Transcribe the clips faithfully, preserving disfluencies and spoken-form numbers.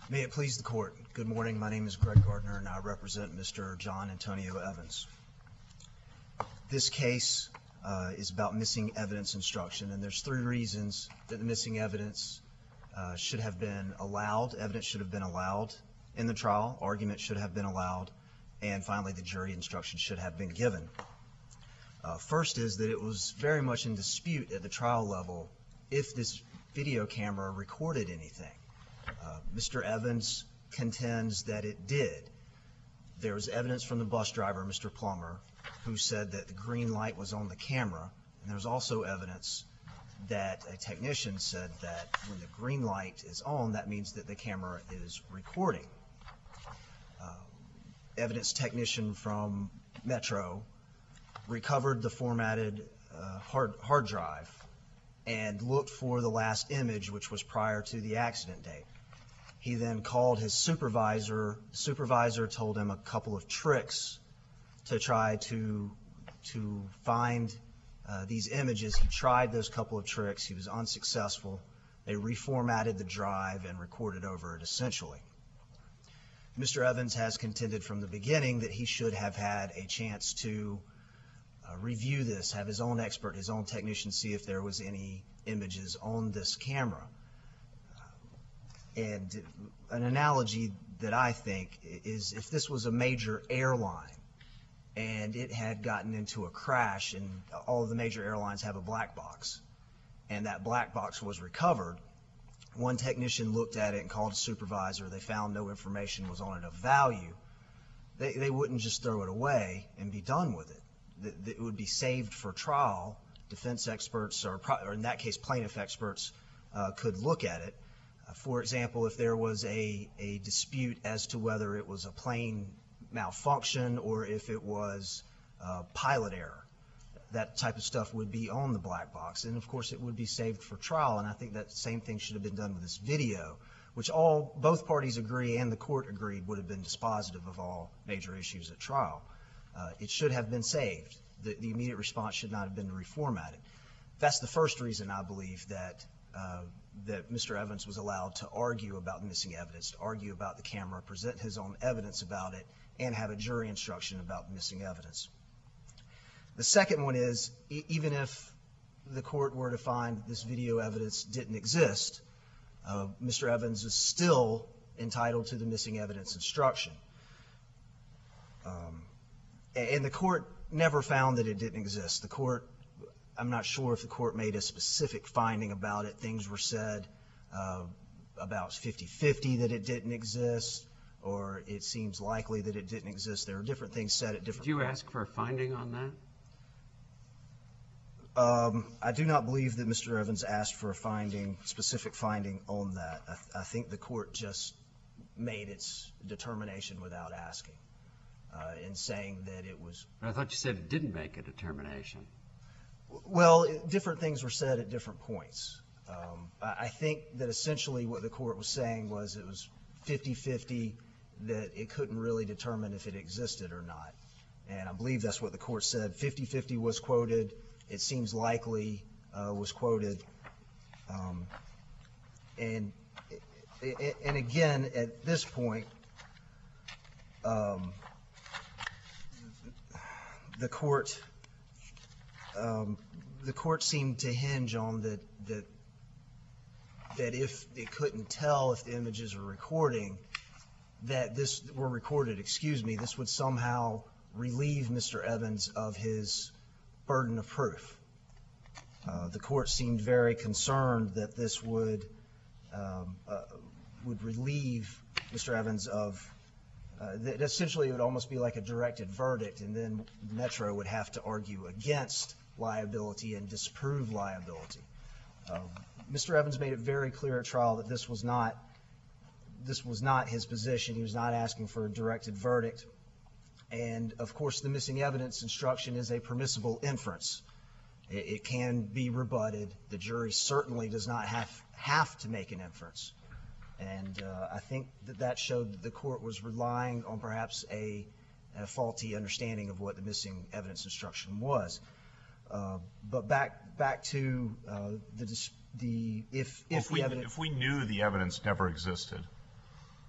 May it please the Court. Good morning. My name is Greg Gardner, and I represent Mister John Antonio Evans. This case uh, is about missing evidence instruction, and there's three reasons that the missing evidence uh, should have been allowed. Evidence should have been allowed in the trial. Argument should have been allowed. And finally, the jury instruction should have been given. Uh, first is that it was very much in dispute at the trial level if this video camera recorded anything. Uh, Mister Evans contends that it did. There was evidence from the bus driver, Mister Plummer, who said that the green light was on the camera. And there was also evidence that a technician said that when the green light is on, that means that the camera is recording. Uh, evidence technician from Metro recovered the formatted uh, hard, hard drive and looked for the last image, which was prior to the accident date. He then called his supervisor. The supervisor told him a couple of tricks to try to, to find uh, these images. He tried those couple of tricks. He was unsuccessful. They reformatted the drive and recorded over it essentially. Mister Evans has contended from the beginning that he should have had a chance to uh, review this, have his own expert, his own technician see if there was any images on this camera. And an analogy that I think is if this was a major airline and it had gotten into a crash, and all of the major airlines have a black box, and that black box was recovered, one technician looked at it and called a supervisor. They found no information was on it of value. They, they wouldn't just throw it away and be done with it. It would be saved for trial. Defense experts, or, or in that case plaintiff experts, uh, could look at it. For example, if there was a, a dispute as to whether it was a plane malfunction or if it was uh, pilot error, that type of stuff would be on the black box. And, of course, it would be saved for trial. And I think that same thing should have been done with this video, which all both parties agree and the court agreed would have been dispositive of all major issues at trial. Uh, it should have been saved. The, the immediate response should not have been reformatted. That's the first reason I believe that uh, that Mister Evans was allowed to argue about missing evidence, to argue about the camera, present his own evidence about it, and have a jury instruction about missing evidence. The second one is, e even if the court were to find this video evidence didn't exist, uh, Mister Evans is still entitled to the missing evidence instruction. Um, and the court never found that it didn't exist. The court, I'm not sure if the court made a specific finding about it. Things were said uh, about fifty fifty that it didn't exist, or it seems likely that it didn't exist. There are different things said at different Did you points. ask for a finding on that? Um, I do not believe that Mister Evans asked for a finding, specific finding on that. I, th I think the court just made its determination without asking, uh, in saying that it was. But I thought you said it didn't make a determination. Well, it, different things were said at different points. Um, I, I think that essentially what the court was saying was it was fifty fifty, that it couldn't really determine if it existed or not. And I believe that's what the court said. fifty fifty was quoted. It seems likely uh, was quoted. Um, and, and again, at this point, um, the court um, the court seemed to hinge on that that that if it couldn't tell if the images were recording, that this were recorded, excuse me, this would somehow relieve Mister Evans of his burden of proof. Uh, the court seemed very concerned that this would um, uh, would relieve Mister Evans of uh, that essentially it would almost be like a directed verdict, and then Metro would have to argue against liability and disprove liability. Uh, Mister Evans made it very clear at trial that this was not this was not his position. He was not asking for a directed verdict. And of course, the missing evidence instruction is a permissible inference. It, it can be rebutted. The jury certainly does not have have to make an inference. And uh, I think that that showed that the court was relying on perhaps a, a faulty understanding of what the missing evidence instruction was. Uh, but back back to uh, the the if well, if, if we the evidence if we knew the evidence never existed,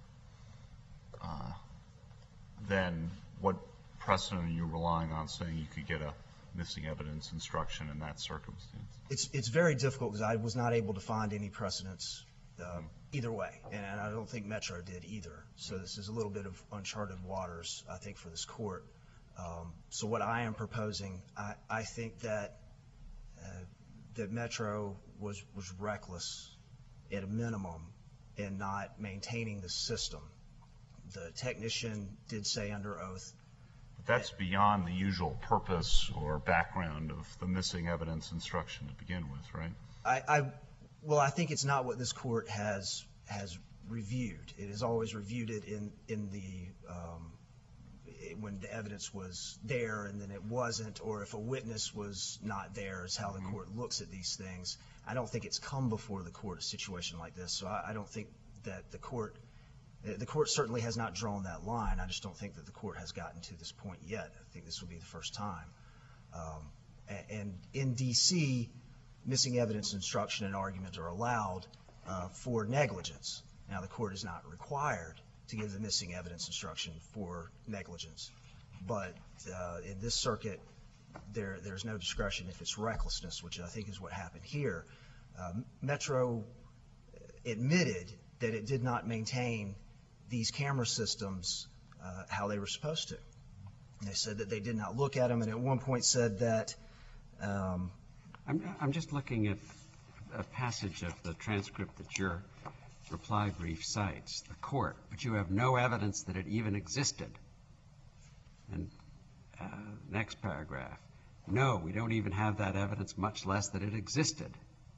uh, then what precedent are you relying on saying you could get a missing evidence instruction in that circumstance? It's it's very difficult because I was not able to find any precedents uh, either way, and, and I don't think Metro did either. So this is a little bit of uncharted waters, I think, for this court. Um, so what I am proposing, I, I think that uh, that Metro was was reckless at a minimum in not maintaining the system. The technician did say under oath. That's beyond the usual purpose or background of the missing evidence instruction to begin with, right? I, I well, I think it's not what this court has has reviewed. It has always reviewed it in in the um, it, when the evidence was there and then it wasn't, or if a witness was not there, is how the Mm-hmm. court looks at these things. I don't think it's come before the court a situation like this, so I, I don't think that the court. The court certainly has not drawn that line. I just don't think that the court has gotten to this point yet. I think this will be the first time. Um, and, and in D C, missing evidence instruction and argument are allowed uh, for negligence. Now, the court is not required to give the missing evidence instruction for negligence. But uh, in this circuit, there, there's no discretion if it's recklessness, which I think is what happened here. Um, Metro admitted that it did not maintain these camera systems uh, how they were supposed to. And they said that they did not look at them, and at one point said that um, I'm, I'm just looking at a passage of the transcript that your reply brief cites, the court, but you have no evidence that it even existed. And uh, next paragraph, no, we don't even have that evidence, much less that it existed.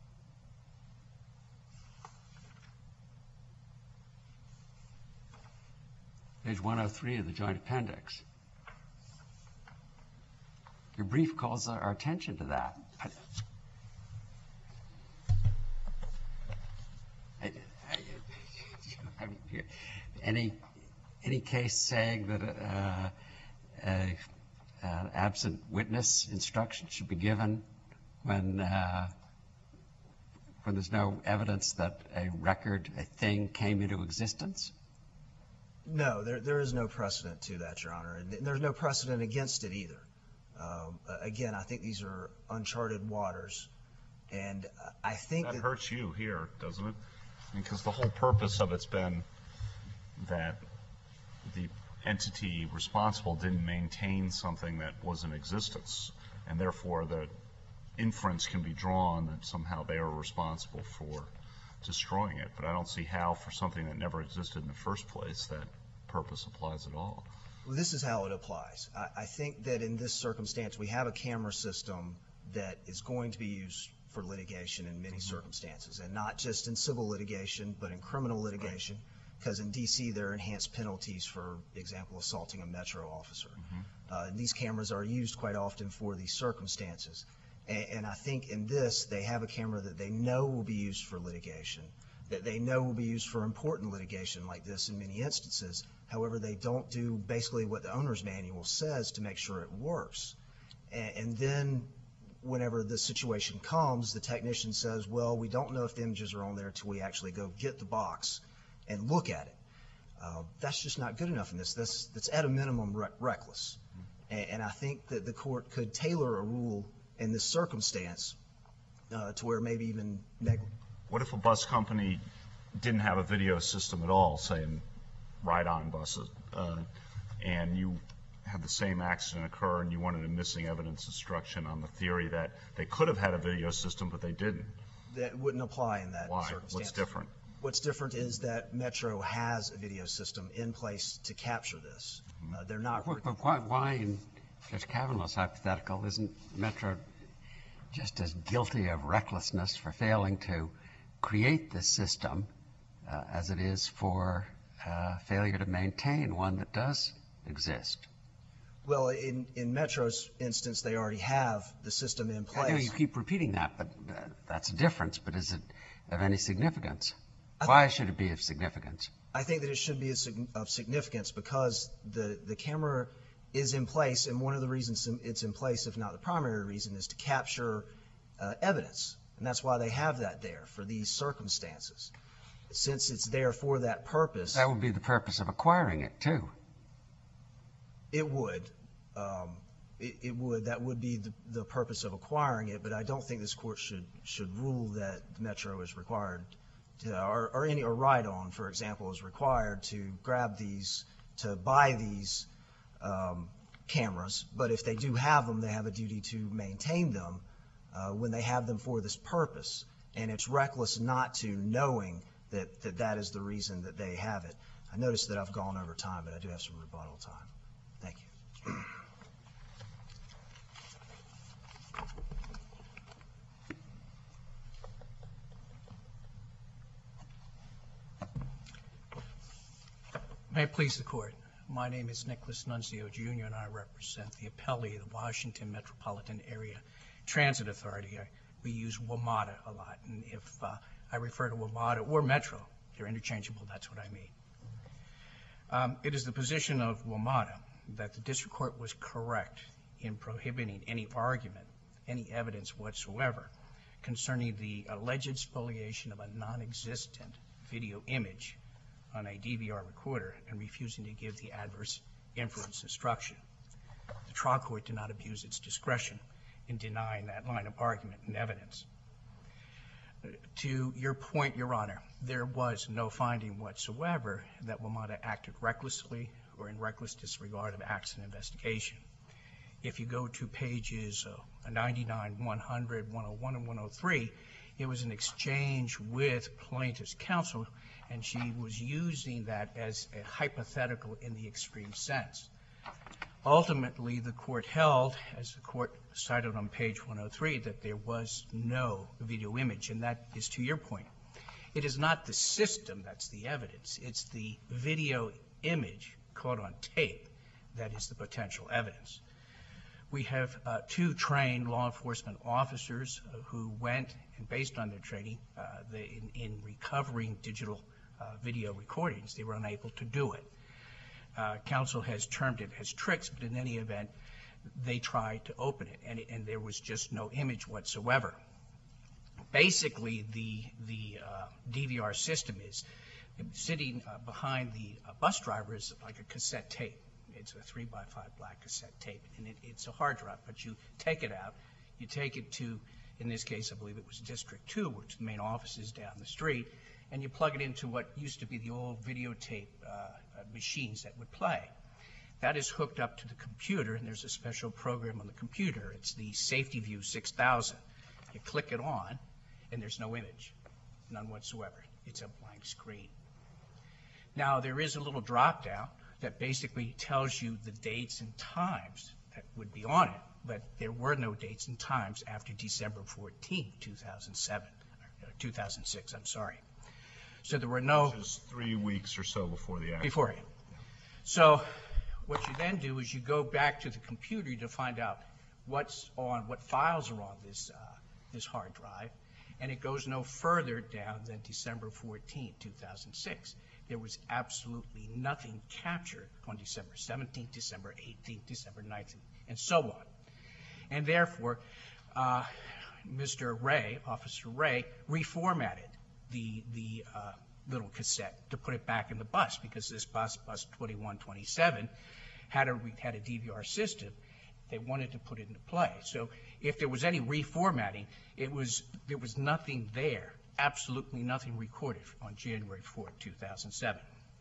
Page one oh three of the joint appendix. Your brief calls our attention to that. I, I, I, I mean, any any case saying that uh, a, an absent witness instruction should be given when uh, when there's no evidence that a record, a thing, came into existence? no, there, there is no precedent to that, Your Honor. And there's no precedent against it either. Um, again, I think these are uncharted waters. And I think That that hurts you here, doesn't it? Because the whole purpose of it's been that the entity responsible didn't maintain something that was in existence, and therefore the inference can be drawn that somehow they are responsible for destroying it. But I don't see how, for something that never existed in the first place, that purpose applies at all. Well, this is how it applies. I, I think that in this circumstance, we have a camera system that is going to be used for litigation in many circumstances, and not just in civil litigation, but in criminal litigation, because in D C there are enhanced penalties for example, assaulting a Metro officer. Mm-hmm. Uh, and these cameras are used quite often for these circumstances. And, and I think in this, they have a camera that they know will be used for litigation, that they know will be used for important litigation like this in many instances. However, they don't do basically what the owner's manual says to make sure it works. And, and then whenever the situation comes, the technician says, well, we don't know if the images are on there until we actually go get the box and look at it. Uh, that's just not good enough in this. That's, that's at a minimum re- reckless. And, and I think that the court could tailor a rule in this circumstance uh, to where maybe even neg- What if a bus company didn't have a video system at all, say in ride-on buses, uh, and you had the same accident occur and you wanted a missing evidence instruction on the theory that they could have had a video system but they didn't? that wouldn't apply in that Why? circumstance. What's different? What's different is that Metro has a video system in place to capture this. Uh, they're not. But but why, why, in Judge Kavanaugh's hypothetical, isn't Metro just as guilty of recklessness for failing to create this system uh, as it is for uh, failure to maintain one that does exist? Well, in, in Metro's instance, they already have the system in place. I know you keep repeating that, but uh, that's a difference. But is it of any significance? Why should it be of significance? I think that it should be a sig- of significance because the, the camera is in place, and one of the reasons it's in place, if not the primary reason, is to capture uh, evidence. And that's why they have that there, for these circumstances. since it's there for that purpose, That would be the purpose of acquiring it, too. it would. Um, it, it would. That would be the, the purpose of acquiring it, but I don't think this court should should rule that Metro is required to, or, or any or Ride-On, for example, is required to grab these, to buy these um, cameras. But if they do have them, they have a duty to maintain them uh, when they have them for this purpose. And it's reckless not to, knowing that, that that is the reason that they have it. I noticed that I've gone over time, but I do have some rebuttal time. Thank you. May it please the Court. My name is Nicholas Nunzio, Junior, and I represent the appellee of the Washington Metropolitan Area Transit Authority. I, we use WMATA a lot, and if uh, I refer to WMATA or Metro, they're interchangeable, that's what I mean. Um, it is the position of WMATA that the district court was correct in prohibiting any argument, any evidence whatsoever concerning the alleged spoliation of a non-existent video image on a D V R recorder and refusing to give the adverse inference instruction. The trial court did not abuse its discretion in denying that line of argument and evidence. To your point, Your Honor, there was no finding whatsoever that WMATA acted recklessly or in reckless disregard of accident investigation. If you go to pages uh, ninety-nine, one hundred, one oh one, and one oh three, it was an exchange with plaintiff's counsel, and she was using that as a hypothetical in the extreme sense. Ultimately, the court held, as the court cited on page one oh three, that there was no video image, and that is to your point. It is not the system that's the evidence. It's the video image caught on tape that is the potential evidence. We have uh, two trained law enforcement officers uh, who went, and based on their training, uh, they, in, in recovering digital uh, video recordings, they were unable to do it. Uh, counsel has termed it as tricks, but in any event, they tried to open it, and, it, and there was just no image whatsoever. Basically, the, the uh, D V R system is sitting uh, behind the uh, bus driver is like a cassette tape. It's a three by five black cassette tape, and it, it's a hard drive, but you take it out, you take it to, in this case, I believe it was District two, which the main office is down the street, and you plug it into what used to be the old videotape uh, uh, machines that would play. That is hooked up to the computer, and there's a special program on the computer. It's the Safety View six thousand. You click it on, and there's no image, none whatsoever. It's a blank screen. Now, there is a little drop down that basically tells you the dates and times that would be on it, but there were no dates and times after December fourteenth, two thousand seven, or two thousand six, I'm sorry. So there were no... Which is three weeks or so before the accident. Beforehand. So what you then do is you go back to the computer to find out what's on, what files are on this, uh, this hard drive, and it goes no further down than December fourteenth, two thousand six. There was absolutely nothing captured on December seventeenth, December eighteenth, December nineteenth, and so on. And therefore, uh, Mister Ray, Officer Ray, reformatted the, the uh, little cassette to put it back in the bus, because this bus, bus twenty-one twenty-seven, had a, had a D V R system. They wanted to put it into play. So if there was any reformatting, it was, there was nothing there. Absolutely nothing recorded on January fourth, two thousand seven.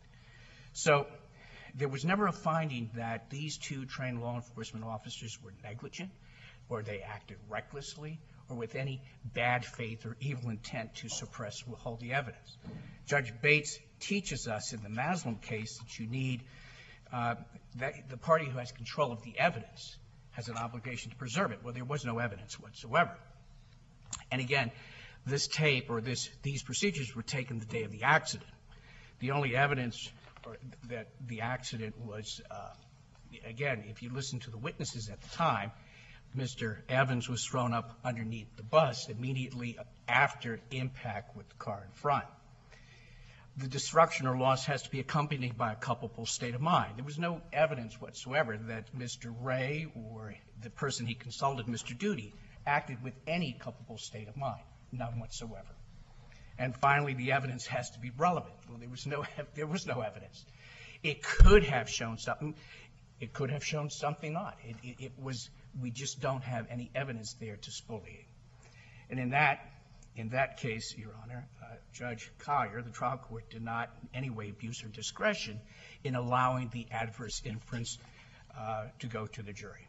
So there was never a finding that these two trained law enforcement officers were negligent, or they acted recklessly, or with any bad faith or evil intent to suppress or withhold the evidence. Judge Bates teaches us in the Maslam case that you need, uh, that the party who has control of the evidence has an obligation to preserve it. Well, there was no evidence whatsoever. And again, this tape or this, these procedures were taken the day of the accident. The only evidence or that the accident was, uh, again, if you listen to the witnesses at the time, Mister Evans was thrown up underneath the bus immediately after impact with the car in front. The destruction or loss has to be accompanied by a culpable state of mind. There was no evidence whatsoever that Mister Ray or the person he consulted, Mister Duty, acted with any culpable state of mind. None whatsoever. And finally, the evidence has to be relevant. Well, there was no, there was no evidence. It could have shown something. It could have shown something not. It, it, it was, we just don't have any evidence there to spoliate. And in that, in that case, Your Honor, uh, Judge Collier, the trial court, did not in any way abuse her discretion in allowing the adverse inference uh, to go to the jury.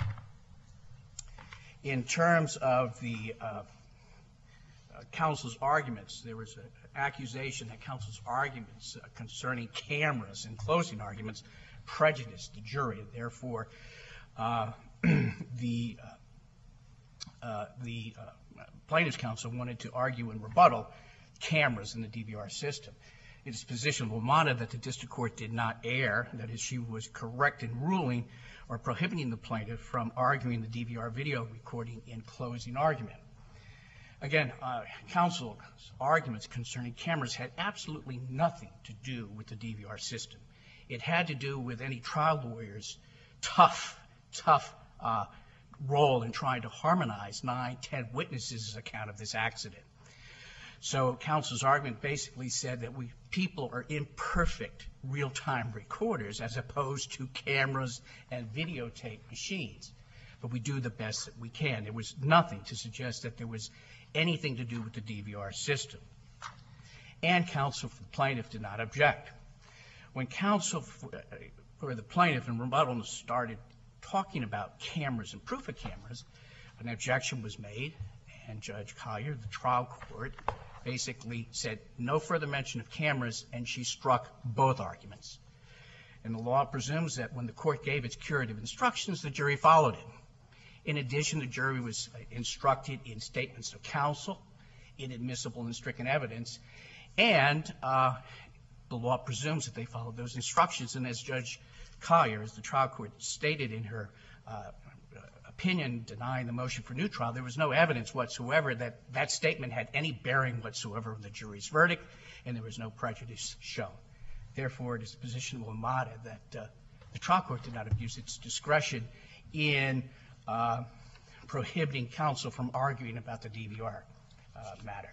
In terms of the uh, uh, counsel's arguments, there was an accusation that counsel's arguments uh, concerning cameras and closing arguments prejudiced the jury. Therefore, uh, the uh, uh, the uh, plaintiff's counsel wanted to argue in rebuttal cameras in the D V R system. It is position of Lamonda that the district court did not err, that is, she was correct in ruling or prohibiting the plaintiff from arguing the D V R video recording in closing argument. Again, uh, counsel's arguments concerning cameras had absolutely nothing to do with the D V R system. It had to do with any trial lawyer's tough, tough uh, role in trying to harmonize nine, ten witnesses' account of this accident. So counsel's argument basically said that we people are imperfect real-time recorders as opposed to cameras and videotape machines. But we do the best that we can. There was nothing to suggest that there was anything to do with the D V R system. And counsel for the plaintiff did not object. When counsel for, uh, for the plaintiff in rebuttal started talking about cameras and proof of cameras, an objection was made, and Judge Collier, the trial court, basically said no further mention of cameras, and she struck both arguments. And the law presumes that when the court gave its curative instructions, the jury followed it. In addition, the jury was instructed in statements of counsel, inadmissible and stricken evidence, and uh, the law presumes that they followed those instructions. And as Judge Collier, as the trial court stated in her uh, opinion denying the motion for new trial, there was no evidence whatsoever that that statement had any bearing whatsoever on the jury's verdict, and there was no prejudice shown. Therefore, it is the position of Lamonda that uh, the trial court did not abuse its discretion in uh, prohibiting counsel from arguing about the D V R uh, matter.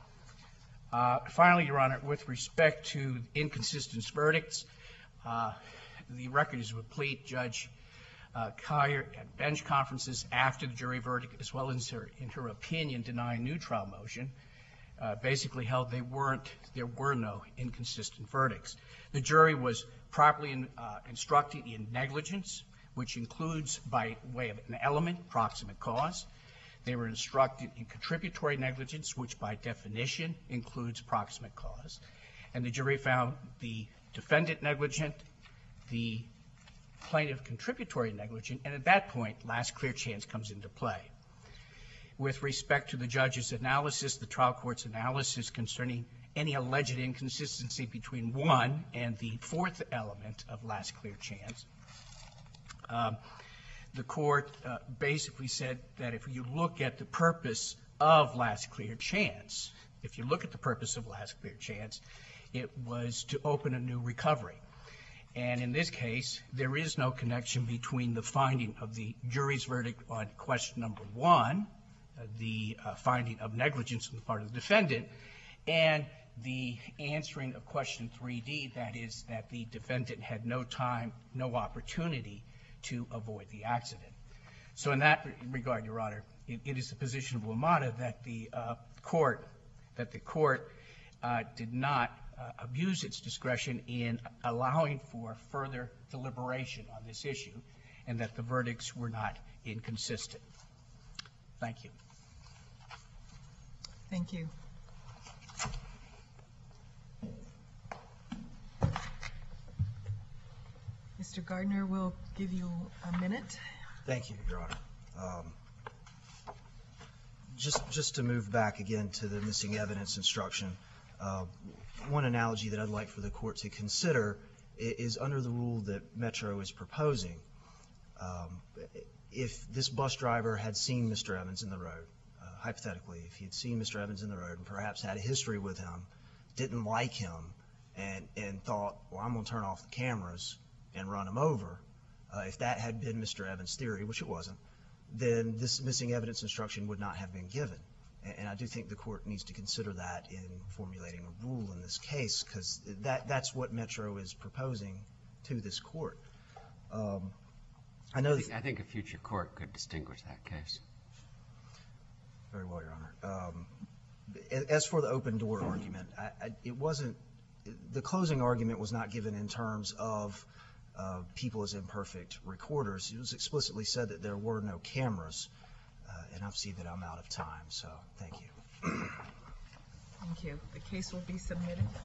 Uh, finally, Your Honor, with respect to inconsistent verdicts, uh, the record is replete. Judge uh, Collier at bench conferences after the jury verdict, as well as her, in her opinion denying new trial motion, uh, basically held they weren't, there were no inconsistent verdicts. The jury was properly in, uh, instructed in negligence, which includes by way of an element, proximate cause. They were instructed in contributory negligence, which by definition includes proximate cause. And the jury found the defendant negligent, the plaintiff contributory negligent, and at that point, last clear chance comes into play. With respect to the judge's analysis, the trial court's analysis concerning any alleged inconsistency between one and the fourth element of last clear chance, um, the court uh, basically said that if you look at the purpose of last clear chance, if you look at the purpose of last clear chance, it was to open a new recovery. And in this case, there is no connection between the finding of the jury's verdict on question number one, uh, the uh, finding of negligence on the part of the defendant, and the answering of question three D, that is, that the defendant had no time, no opportunity to avoid the accident. So in that regard, Your Honor, it, it is the position of Lamonda that the uh, court, that the court uh, did not uh, abuse its discretion in allowing for further deliberation on this issue, and that the verdicts were not inconsistent. Thank you. Thank you. Mister Gardner, we'll give you a minute. Thank you, Your Honor. Um, just, just to move back again to the missing evidence instruction, uh, one analogy that I'd like for the court to consider is, is under the rule that Metro is proposing. Um, if this bus driver had seen Mister Evans in the road, uh, hypothetically, if he had seen Mister Evans in the road and perhaps had a history with him, didn't like him, and, and thought, well, I'm going to turn off the cameras and run him over, uh, if that had been Mister Evans' theory, which it wasn't, then this missing evidence instruction would not have been given. And I do think the court needs to consider that in formulating a rule in this case, because that, that's what Metro is proposing to this court. Um, I know I that. think, I think a future court could distinguish that case. Very well, Your Honor. Um, a- As for the open door argument, I, I, it wasn't, the closing argument was not given in terms of uh, people as imperfect recorders. It was explicitly said that there were no cameras, uh, and I see that I'm out of time, so thank you. Thank you. The case will be submitted.